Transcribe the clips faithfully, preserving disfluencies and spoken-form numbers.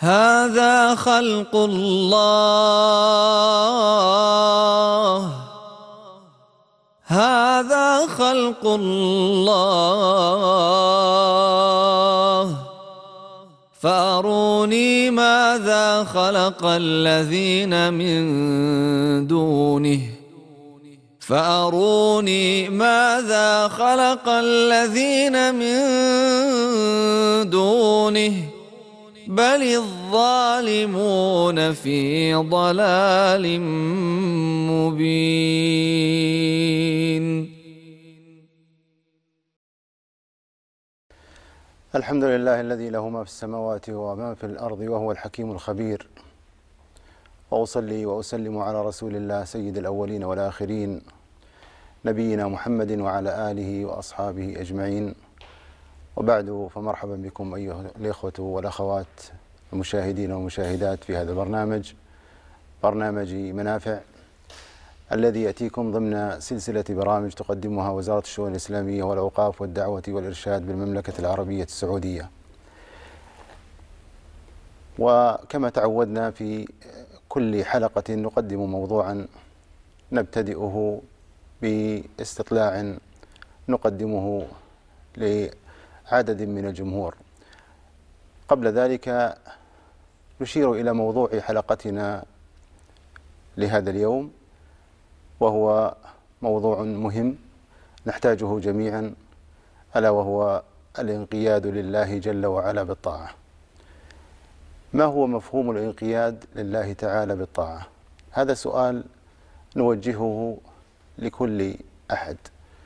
هذا خلق الله هذا خلق الله فأروني ماذا خلق الذين من دونه فأروني ماذا خلق الذين من دونه بل الظالمون في ضلال مبين. الحمد لله الذي له ما في السماوات وما في الأرض وهو الحكيم الخبير، وأصلي وأسلم على رسول الله سيد الأولين والآخرين نبينا محمد وعلى آله وأصحابه أجمعين، وبعد فمرحبا بكم أيها الإخوة والأخوات المشاهدين والمشاهدات في هذا البرنامج، برنامج منافع الذي يأتيكم ضمن سلسلة برامج تقدمها وزارة الشؤون الإسلامية والأوقاف والدعوة والإرشاد بالمملكة العربية السعودية. وكما تعودنا في كل حلقة نقدم موضوعا نبتدئه باستطلاع نقدمه لعدد من الجمهور. قبل ذلك نشير إلى موضوع حلقتنا لهذا اليوم، وهو موضوع مهم نحتاجه جميعا، ألا وهو الانقياد لله جل وعلا بالطاعة. ما هو مفهوم الانقياد لله تعالى بالطاعة؟ هذا سؤال نوجهه لكل أحد،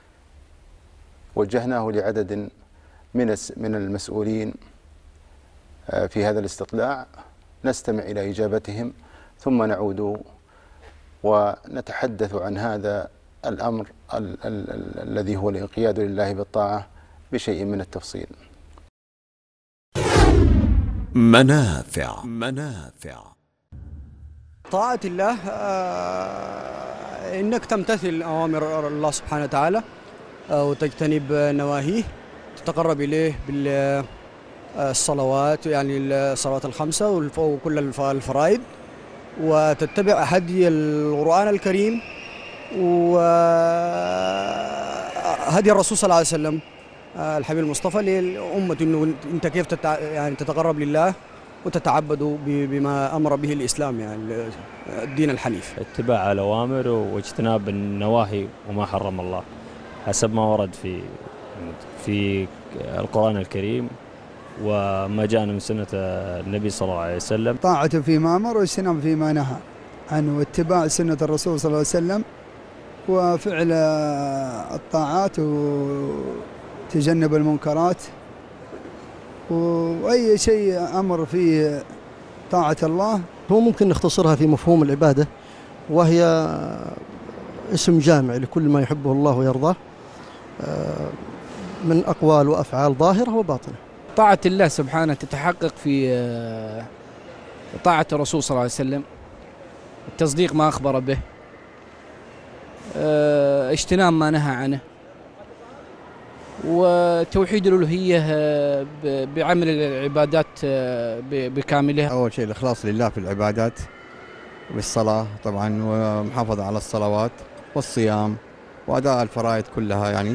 وجهناه لعدد من من المسؤولين في هذا الاستطلاع، نستمع إلى إجابتهم ثم نعود ونتحدث عن هذا الأمر ال ال ال الذي هو الانقياد لله بالطاعة بشيء من التفصيل. منافع منافع طاعة الله آه إنك تمتثل أوامر الله سبحانه وتعالى آه وتجتنب نواهيه، تتقرب إليه بالصلوات، يعني الصلوات الخمسة وكل الفرائض، وتتبع هدي القرآن الكريم وهدي الرسول صلى الله عليه وسلم الحبيب المصطفى للأمة، إنه أنت كيف تتع... يعني تتقرب لله وتتعبد بما أمر به الإسلام، يعني الدين الحنيف. اتباع الأوامر واجتناب النواهي وما حرم الله حسب ما ورد في في القرآن الكريم وما جاءنا من سنة النبي صلى الله عليه وسلم. طاعته فيما أمر واجتناب فيما نهى عنه، واتباع سنة الرسول صلى الله عليه وسلم، وفعل الطاعات وتجنب المنكرات، وأي شيء أمر فيه طاعة الله. هو ممكن نختصرها في مفهوم العبادة، وهي اسم جامع لكل ما يحبه الله ويرضاه من أقوال وأفعال ظاهرة وباطنة. طاعة الله سبحانه تتحقق في طاعة الرسول صلى الله عليه وسلم، التصديق ما أخبر به، اجتناب ما نهى عنه، وتوحيد الألوهية بعمل العبادات بكاملها. أول شيء الإخلاص لله في العبادات بالصلاة طبعا، ومحافظة على الصلوات والصيام وأداء الفرائض كلها. يعني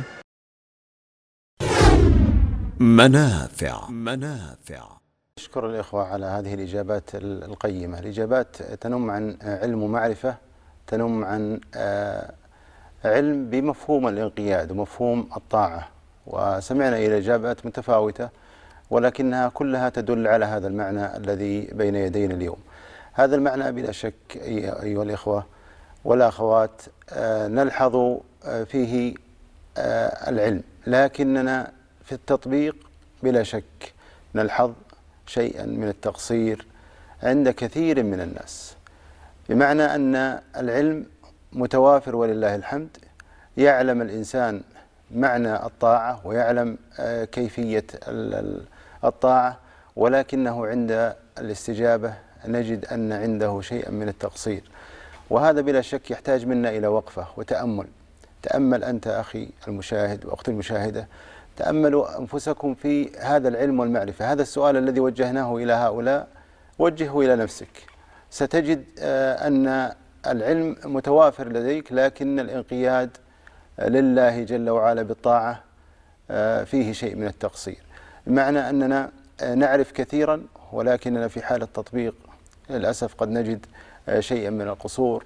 منافع منافع أشكر الإخوة على هذه الإجابات القيمة. الإجابات تنم عن علم ومعرفة، تنم عن علم بمفهوم الانقياد ومفهوم الطاعة، وسمعنا إلى إجابات متفاوتة ولكنها كلها تدل على هذا المعنى الذي بين يدينا اليوم. هذا المعنى بلا شك أيها الإخوة والأخوات نلحظ فيه العلم، لكننا في التطبيق بلا شك نلحظ شيئا من التقصير عند كثير من الناس، بمعنى أن العلم متوافر ولله الحمد، يعلم الإنسان معنى الطاعة ويعلم كيفية الطاعة، ولكنه عند الاستجابة نجد أن عنده شيئا من التقصير، وهذا بلا شك يحتاج منا إلى وقفة وتأمل. تأمل أنت أخي المشاهد وأختي المشاهدة، تأملوا أنفسكم في هذا العلم والمعرفة. هذا السؤال الذي وجهناه إلى هؤلاء وجهه إلى نفسك. ستجد أن العلم متوافر لديك، لكن الانقياد لله جل وعلا بالطاعة فيه شيء من التقصير، بمعنى أننا نعرف كثيرا ولكننا في حال التطبيق للأسف قد نجد شيئا من القصور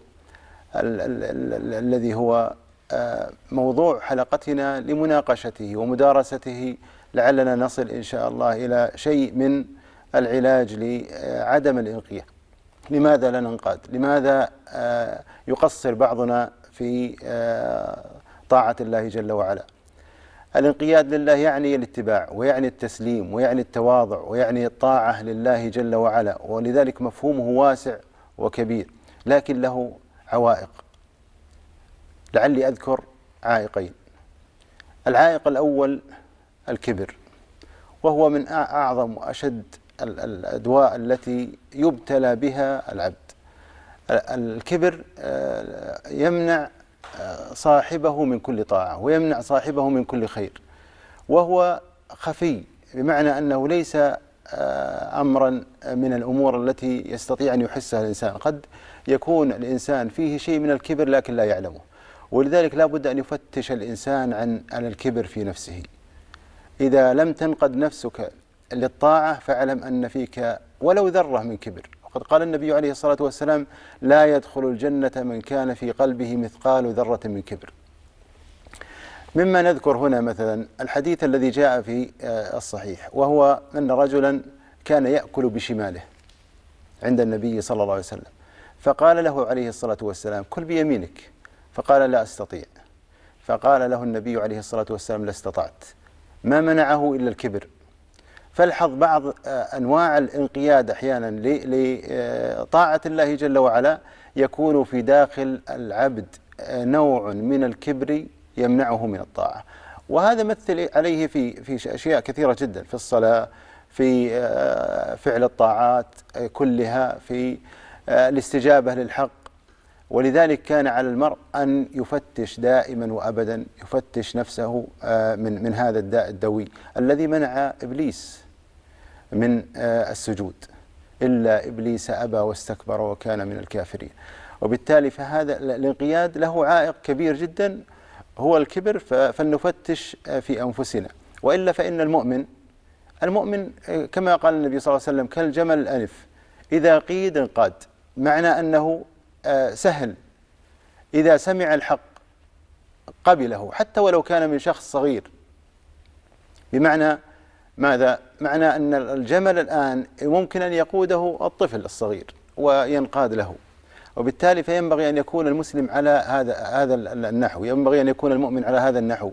الذي هو موضوع حلقتنا لمناقشته ومدارسته، لعلنا نصل إن شاء الله إلى شيء من العلاج لعدم الانقياد. لماذا لا ننقاد؟ لماذا يقصر بعضنا في طاعة الله جل وعلا؟ الانقياد لله يعني الاتباع، ويعني التسليم، ويعني التواضع، ويعني الطاعة لله جل وعلا، ولذلك مفهومه واسع وكبير، لكن له عوائق. لعلي أذكر عائقين. العائق الأول الكبر، وهو من أعظم وأشد الأدواء التي يبتلى بها العبد. الكبر يمنع صاحبه من كل طاعة، ويمنع صاحبه من كل خير، وهو خفي، بمعنى أنه ليس أمرا من الأمور التي يستطيع أن يحسها الإنسان. قد يكون الإنسان فيه شيء من الكبر لكن لا يعلمه، ولذلك لا بد أن يفتش الإنسان عن عن الكبر في نفسه. إذا لم تنقد نفسك للطاعة فاعلم أن فيك ولو ذرة من كبر. وقد قال النبي عليه الصلاة والسلام: لا يدخل الجنة من كان في قلبه مثقال ذرة من كبر. مما نذكر هنا مثلا الحديث الذي جاء في الصحيح، وهو أن رجلا كان يأكل بشماله عند النبي صلى الله عليه وسلم، فقال له عليه الصلاة والسلام: كل بيمينك. فقال: لا أستطيع. فقال له النبي عليه الصلاة والسلام: لا استطعت. ما منعه إلا الكبر. فالحظ بعض أنواع الانقياد أحيانا لطاعة الله جل وعلا يكون في داخل العبد نوع من الكبر يمنعه من الطاعة، وهذا مثل عليه في في أشياء كثيرة جدا، في الصلاة، في فعل الطاعات كلها، في الاستجابة للحق. ولذلك كان على المرء أن يفتش دائما وأبدا، يفتش نفسه من من هذا الداء الدوي الذي منع إبليس من السجود، إلا إبليس أبى واستكبر وكان من الكافرين. وبالتالي فهذا الانقياد له عائق كبير جدا هو الكبر، فلنفتش في أنفسنا. وإلا فإن المؤمن المؤمن كما قال النبي صلى الله عليه وسلم: كالجمل الأنف إذا قيد انقاد، معنى أنه سهل إذا سمع الحق قبله حتى ولو كان من شخص صغير. بمعنى ماذا؟ معنى أن الجمل الآن ممكن أن يقوده الطفل الصغير وينقاد له، وبالتالي فينبغي أن يكون المسلم على هذا هذا النحو، ينبغي أن يكون المؤمن على هذا النحو،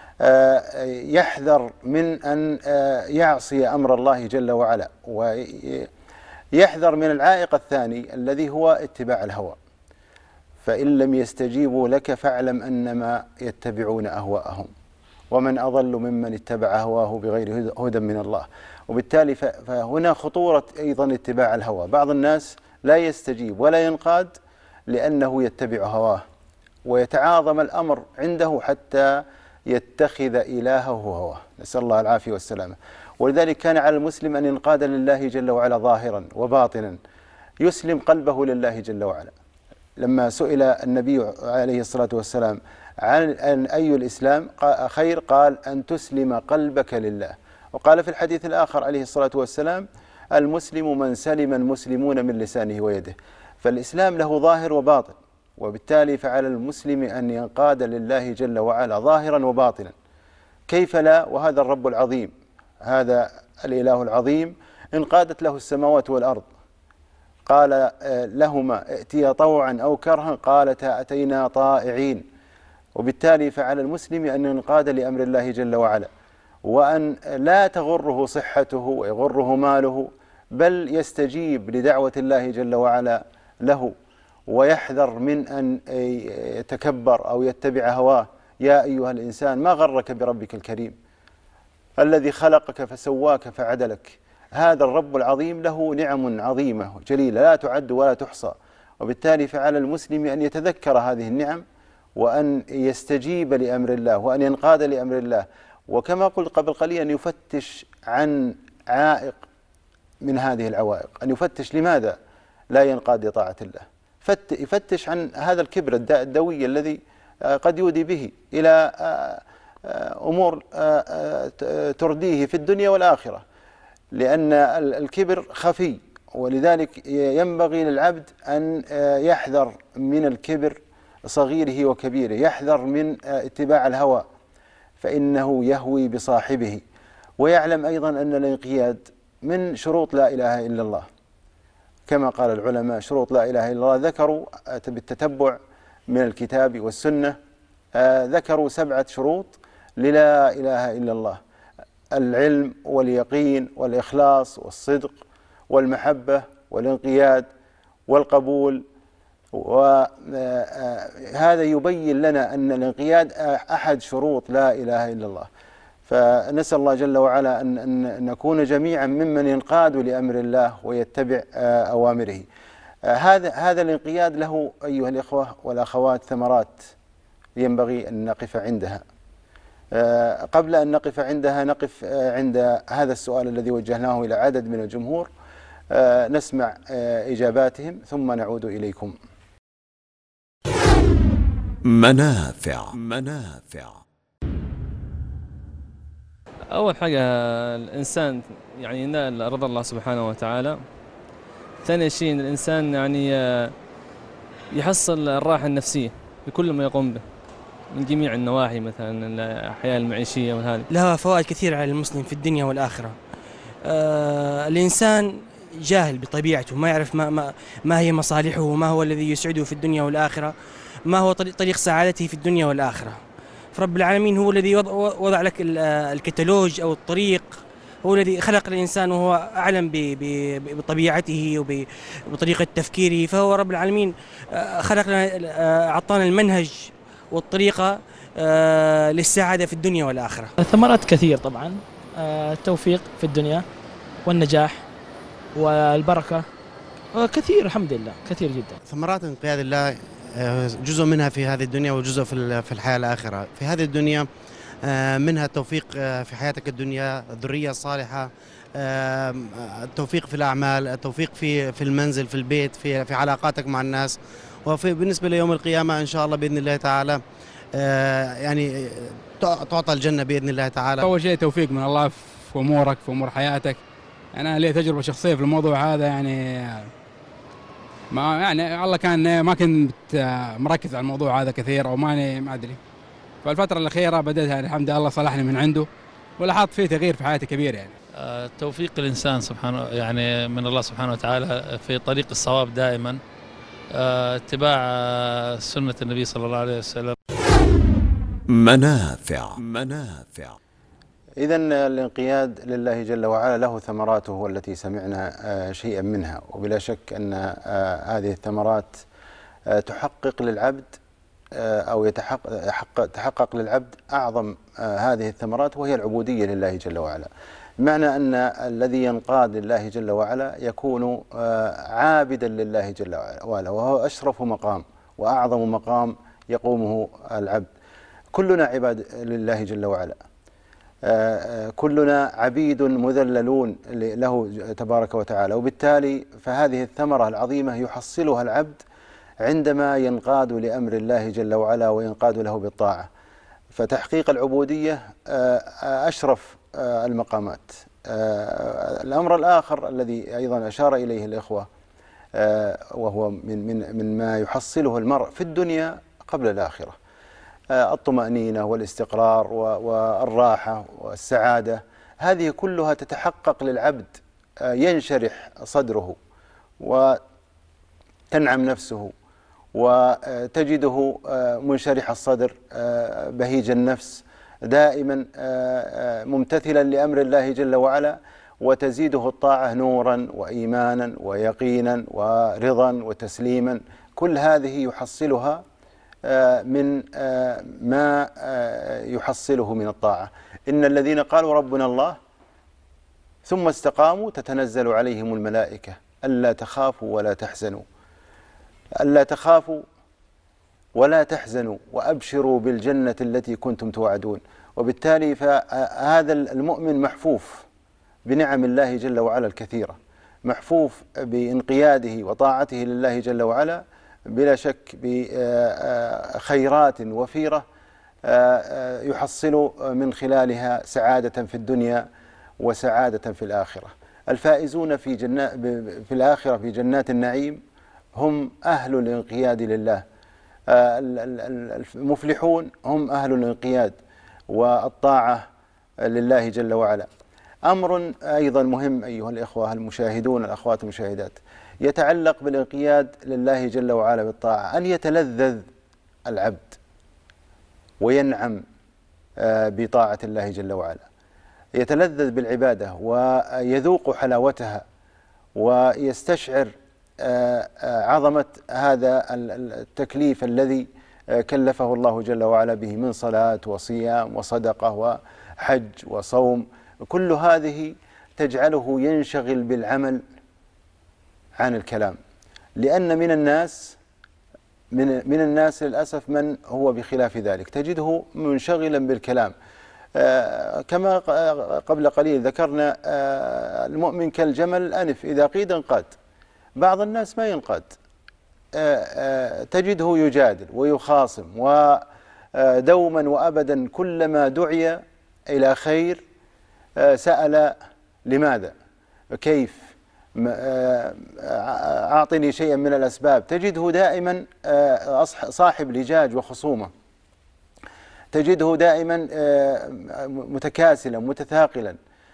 يحذر من أن يعصي أمر الله جل وعلا، ويحذر من العائق الثاني الذي هو اتباع الهوى. فإن لم يستجيبوا لك فاعلم أنما يتبعون أهواءهم، ومن أضل ممن اتبع هواه بغير هدى من الله. وبالتالي فهنا خطورة أيضا اتباع الهوى. بعض الناس لا يستجيب ولا ينقاد لأنه يتبع هواه، ويتعاظم الأمر عنده حتى يتخذ إلهه هواه، نسأل الله العافية والسلامة. ولذلك كان على المسلم أن ينقاد لله جل وعلا ظاهرا وباطنا، يسلم قلبه لله جل وعلا. لما سئل النبي عليه الصلاة والسلام عن أي الإسلام خير، قال: أن تسلم قلبك لله. وقال في الحديث الآخر عليه الصلاة والسلام: المسلم من سلم المسلمون من لسانه ويده. فالإسلام له ظاهر وباطن، وبالتالي فعلى المسلم أن ينقاد لله جل وعلا ظاهرا وباطنا. كيف لا وهذا الرب العظيم، هذا الإله العظيم انقادت له السماوات والأرض، قال لهما ائتيا طوعا أو كرها، قالتا أتينا طائعين. وبالتالي فعلى المسلم أن ينقاد لأمر الله جل وعلا، وأن لا تغره صحته ويغره ماله، بل يستجيب لدعوة الله جل وعلا له، ويحذر من أن يتكبر أو يتبع هواه. يا أيها الإنسان ما غرك بربك الكريم الذي خلقك فسواك فعدلك. هذا الرب العظيم له نعم عظيمة جليلة لا تعد ولا تحصى، وبالتالي فعلى المسلم أن يتذكر هذه النعم، وأن يستجيب لأمر الله، وأن ينقاد لأمر الله. وكما قلت قبل قليل أن يفتش عن عائق من هذه العوائق، أن يفتش لماذا لا ينقاد لطاعة الله، يفتش عن هذا الكبر الدوي الذي قد يودي به إلى أمور ترديه في الدنيا والآخرة، لأن الكبر خفي، ولذلك ينبغي للعبد أن يحذر من الكبر صغيره وكبيره، يحذر من اتباع الهوى فإنه يهوي بصاحبه، ويعلم أيضا أن الانقياد من شروط لا إله إلا الله، كما قال العلماء شروط لا إله إلا الله ذكروا بالتتبع من الكتاب والسنة، ذكروا سبعة شروط للا إله إلا الله: العلم واليقين والإخلاص والصدق والمحبة والانقياد والقبول. وهذا يبين لنا أن الانقياد أحد شروط لا إله إلا الله. فنسأل الله جل وعلا أن نكون جميعا ممن ينقاد لأمر الله ويتبع أوامره. هذا هذا الانقياد له أيها الإخوة والأخوات ثمرات ينبغي أن نقف عندها. قبل أن نقف عندها نقف عند هذا السؤال الذي وجهناه إلى عدد من الجمهور، نسمع إجاباتهم ثم نعود إليكم. منافع منافع أول حاجة الإنسان يعني ينال رضا الله سبحانه وتعالى. ثاني شيء الإنسان يعني يحصل الراحة النفسية بكل ما يقوم به من جميع النواحي، مثلا الحياة المعيشية وهذه. لها فوائد كثيرة على المسلم في الدنيا والآخرة. آه الإنسان جاهل بطبيعته، ما يعرف ما, ما, ما هي مصالحه وما هو الذي يسعده في الدنيا والآخرة، ما هو طريق سعادته في الدنيا والآخرة. فرب العالمين هو الذي وضع لك الكتالوج أو الطريق، هو الذي خلق الإنسان وهو أعلم بطبيعته وبطريقة تفكيره، فهو رب العالمين خلق لنا، أعطانا المنهج والطريقة للسعادة في الدنيا والآخرة. ثمرات كثير طبعا، التوفيق في الدنيا والنجاح والبركة كثير، الحمد لله كثير جدا. ثمرات انقياد الله جزء منها في هذه الدنيا وجزء في الحياة الآخرة. في هذه الدنيا منها التوفيق في حياتك الدنيا، الذرية الصالحة، التوفيق في الأعمال، التوفيق في في المنزل، في البيت، في في علاقاتك مع الناس. وفي بالنسبة ليوم القيامة إن شاء الله بإذن الله تعالى يعني تعطى الجنة بإذن الله تعالى. أول شيء توفيق من الله في أمورك، في أمور حياتك. أنا لي تجربة شخصية في الموضوع هذا، يعني ما يعني الله كان ما كنت مركز على الموضوع هذا كثير، أو ماني ما أدري. فالفترة الأخيرة بدأت الحمد لله صلحني من عنده، ولاحظت فيه تغيير في حياتي كبير. يعني توفيق الإنسان سبحانه يعني من الله سبحانه وتعالى في طريق الصواب دائما، اتباع سنة النبي صلى الله عليه وسلم. منافع منافع إذن الانقياد لله جل وعلا له ثمراته والتي سمعنا شيئا منها، وبلا شك أن هذه الثمرات تحقق للعبد أو يتحقق تحقق للعبد أعظم هذه الثمرات، وهي العبودية لله جل وعلا. بمعنى أن الذي ينقاد لله جل وعلا يكون عابدا لله جل وعلا، وهو أشرف مقام وأعظم مقام يقومه العبد. كلنا عباد لله جل وعلا، كلنا عبيد مذللون له تبارك وتعالى، وبالتالي فهذه الثمرة العظيمة يحصلها العبد عندما ينقاد لأمر الله جل وعلا وينقاد له بالطاعة. فتحقيق العبودية أشرف المقامات. الأمر الآخر الذي أيضا أشار إليه الإخوة وهو من من من ما يحصله المرء في الدنيا قبل الآخرة، الطمأنينة والاستقرار والراحة والسعادة، هذه كلها تتحقق للعبد، ينشرح صدره وتنعم نفسه وتجده منشرح الصدر بهيج النفس، دائما ممتثلا لأمر الله جل وعلا، وتزيده الطاعة نورا وإيمانا ويقينا ورضا وتسليما. كل هذه يحصلها من ما يحصله من الطاعة. إن الذين قالوا ربنا الله ثم استقاموا تتنزل عليهم الملائكة ألا تخافوا ولا تحزنوا، ألا تخافوا ولا تحزنوا وأبشروا بالجنة التي كنتم توعدون. وبالتالي فهذا المؤمن محفوف بنعم الله جل وعلا الكثيرة، محفوف بانقياده وطاعته لله جل وعلا بلا شك بخيرات وفيرة يحصل من خلالها سعادة في الدنيا وسعادة في الآخرة. الفائزون في جنات في الآخرة في جنات النعيم هم أهل الانقياد لله، المفلحون هم أهل الانقياد والطاعة لله جل وعلا. أمر أيضا مهم أيها الإخوة المشاهدون الأخوات المشاهدات يتعلق بالانقياد لله جل وعلا بالطاعة، أن يتلذذ العبد وينعم بطاعة الله جل وعلا، يتلذذ بالعبادة ويذوق حلاوتها ويستشعر عظمة هذا التكليف الذي كلفه الله جل وعلا به من صلاة وصيام وصدقة وحج وصوم. كل هذه تجعله ينشغل بالعمل عن الكلام، لأن من الناس من من الناس للأسف من هو بخلاف ذلك، تجده منشغلا بالكلام. آه كما قبل قليل ذكرنا آه المؤمن كالجمل الأنف إذا قيد انقاد. بعض الناس ما ينقاد، آه آه تجده يجادل ويخاصم، ودوما وأبدا كلما دعي إلى خير آه سأل لماذا، كيف، أعطني شيئا من الأسباب. تجده دائما صاحب لجاج وخصومة، تجده دائما متكاسلا متثاقلا.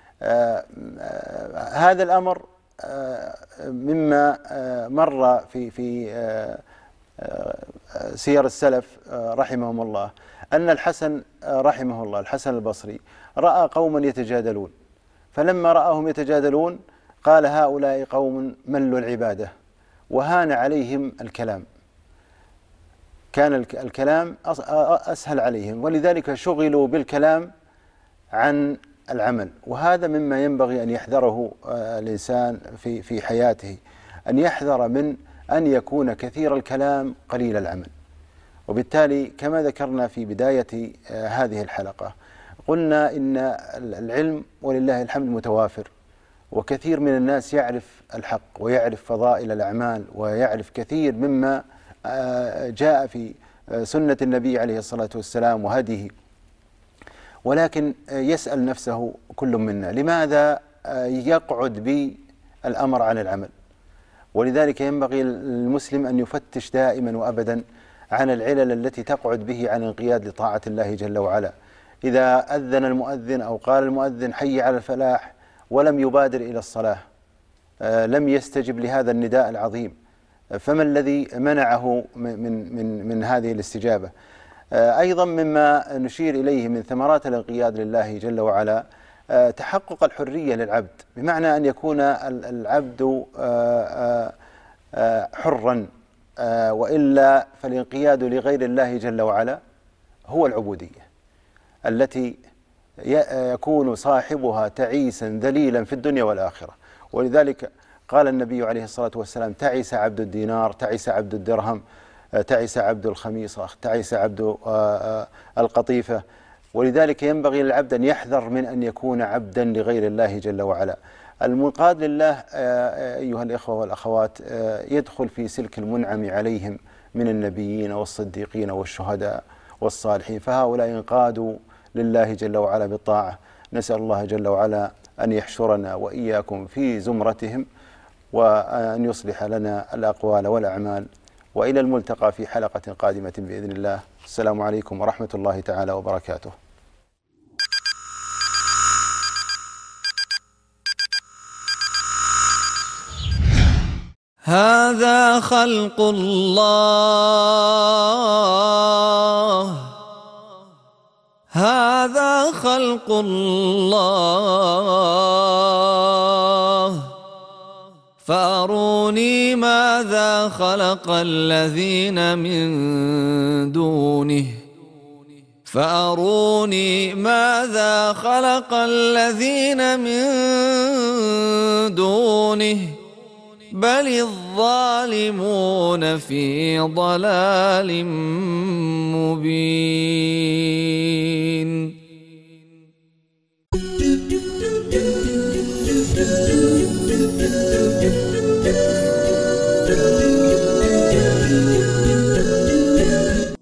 هذا الأمر مما مر في في سير السلف رحمهم الله، أن الحسن رحمه الله الحسن البصري رأى قوما يتجادلون، فلما رآهم يتجادلون قال هؤلاء قوم ملوا العبادة وهان عليهم الكلام، كان الكلام أسهل عليهم، ولذلك شغلوا بالكلام عن العمل. وهذا مما ينبغي أن يحذره الإنسان في في حياته، أن يحذر من أن يكون كثير الكلام قليل العمل. وبالتالي كما ذكرنا في بداية هذه الحلقة قلنا إن العلم ولله الحمد متوافر، وكثير من الناس يعرف الحق ويعرف فضائل الأعمال ويعرف كثير مما جاء في سنة النبي عليه الصلاة والسلام وهديه، ولكن يسأل نفسه كل منا لماذا يقعد بالأمر عن العمل. ولذلك ينبغي للمسلم أن يفتش دائما وأبدا عن العلل التي تقعد به عن انقياد لطاعة الله جل وعلا. إذا أذن المؤذن أو قال المؤذن حي على الفلاح ولم يبادر إلى الصلاة، لم يستجب لهذا النداء العظيم، فما الذي منعه من من من هذه الاستجابة؟ أيضا مما نشير إليه من ثمرات الانقياد لله جل وعلا تحقق الحرية للعبد، بمعنى أن يكون العبد حرا، وإلا فالانقياد لغير الله جل وعلا هو العبودية التي يكون صاحبها تعيسا ذليلا في الدنيا والآخرة. ولذلك قال النبي عليه الصلاة والسلام تعس عبد الدينار، تعس عبد الدرهم، تعس عبد الخميصة، تعس عبد القطيفة. ولذلك ينبغي للعبد أن يحذر من أن يكون عبدا لغير الله جل وعلا. المنقاد لله أيها الإخوة والأخوات يدخل في سلك المنعم عليهم من النبيين والصديقين والشهداء والصالحين، فهؤلاء انقادوا لله جل وعلا بالطاعة. نسأل الله جل وعلا أن يحشرنا وإياكم في زمرتهم، وأن يصلح لنا الأقوال والأعمال. وإلى الملتقى في حلقة قادمة بإذن الله. السلام عليكم ورحمة الله تعالى وبركاته. هذا خلق الله، هذا خلق الله، فأروني ماذا خلق الذين من دونه، فأروني ماذا خلق الذين من دونه، بل الظالمون في ضلال مبين. الدنيا